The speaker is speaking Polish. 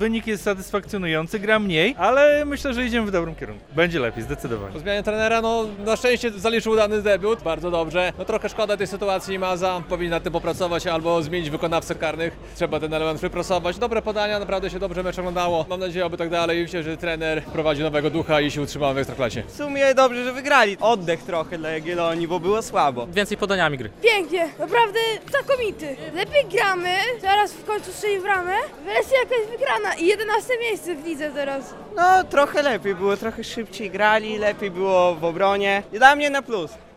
Wynik jest satysfakcjonujący, gra mniej, ale myślę, że idziemy w dobrym kierunku. Będzie lepiej, zdecydowanie. Po zmianie trenera, na szczęście zaliczył udany debiut, bardzo dobrze. Trochę szkoda tej sytuacji, Maza powinien nad tym popracować albo zmienić wykonawcę karnych. Trzeba ten element wypracować. Dobre podania, naprawdę się dobrze mecz oglądało. Mam nadzieję, aby tak dalej. Myślę, że trener prowadzi nowego ducha i się utrzymamy w Ekstraklasie. W sumie dobrze, że wygrali. Oddech trochę dla Jagiellonii, bo było słabo. Więcej podaniami gry. Pięknie, naprawdę znakomity. Lepiej gramy, teraz w końcu strzeli bramę. Wersja jakaś wygrana i 11 miejsce w lidze teraz. No trochę lepiej było, trochę szybciej grali, lepiej było w obronie. I dla mnie na plus.